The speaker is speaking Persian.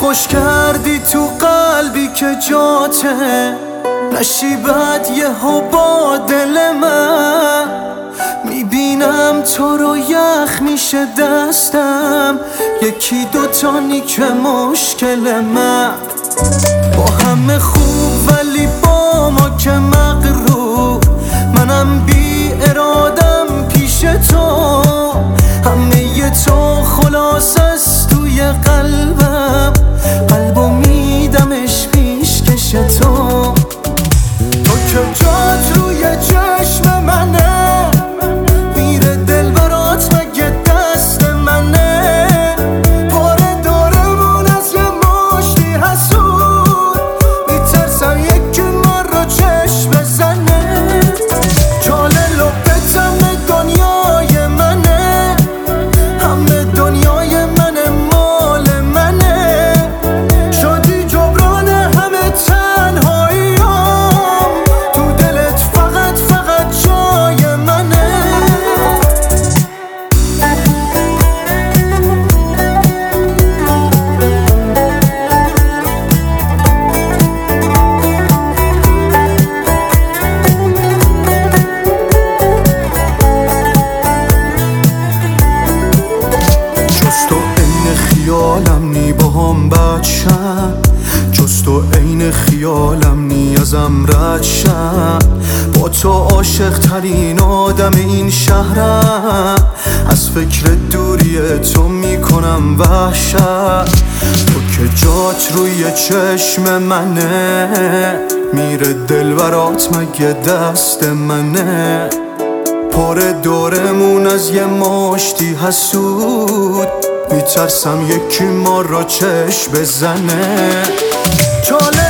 خوش کردی تو قلبی که جاته نشیبت یهو با دل من. میبینم تو رو یخ میشه دستم، یکی دوتانی که مشکل من. با همه خوب ولی با ما که مغرور، منم بی ارادم پیش تو. همه تو خلاص است توی قلبم، قلبو میدمش پیش کش تو. تو که جات روی چشم منه، میره دل برات مگه دست منه. پاره دارمون از یه مشتی حسود، میترسم یکی ما رو چشم بزنه. جاله لبت همه دنیای منه، همه دنیای منه مال منه. شدی جبران همه تنهاییام، تو دلت فقط جای منه. جز تو عین خیالم نی باهام بد شم، جز تو عین خیالم نی ازم رد شم. با تو عاشق ترین آدم این شهرم، از فکر دوری تو میکنم وحشت. تو که جات روی چشم منه، میره دل برات مگه دست منه. پاره دورمون از یه مشتی حسود، میترسم یکی ما را چشم بزنه.